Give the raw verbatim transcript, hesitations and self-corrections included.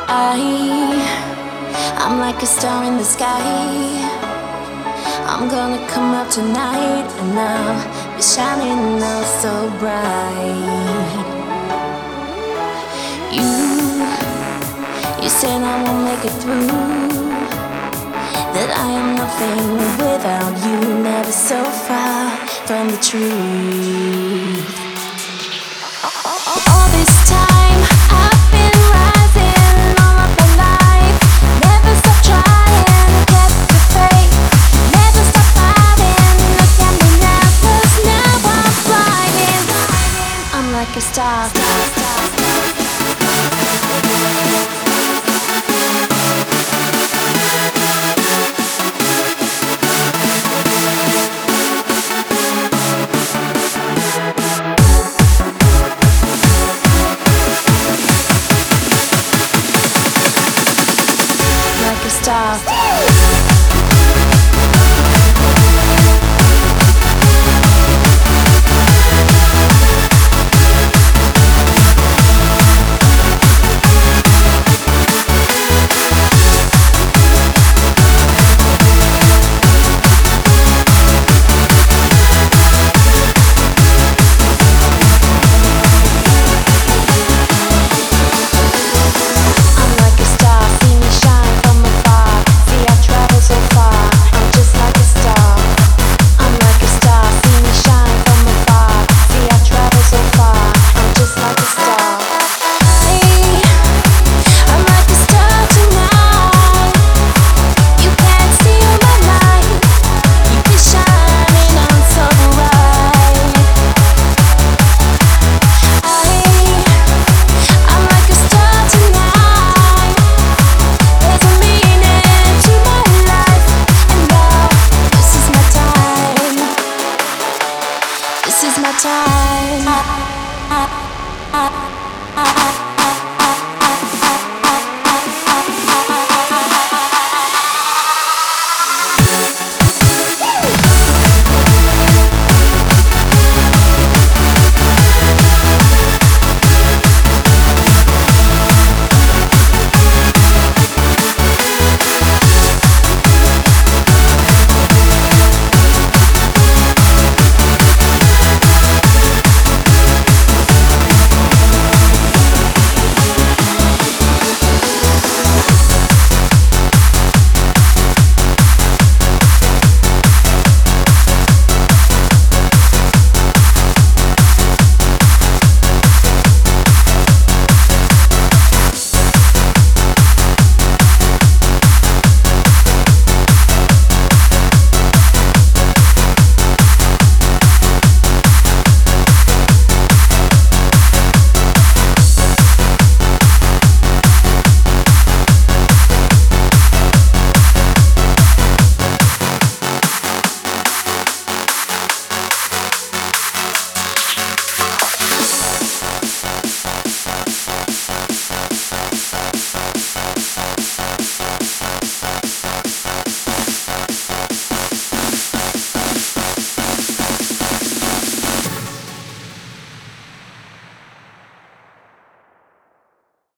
I, I'm like a star in the sky. I'm gonna come out tonight and I'll be shining out so bright. You, you said I won't make it through, that I am nothing without you, never so far from the truth. All this time I've been rising all of my life, never stop trying, kept the faith, never stop fighting. Look at me now, 'cause now I'm flying. I'm like a star.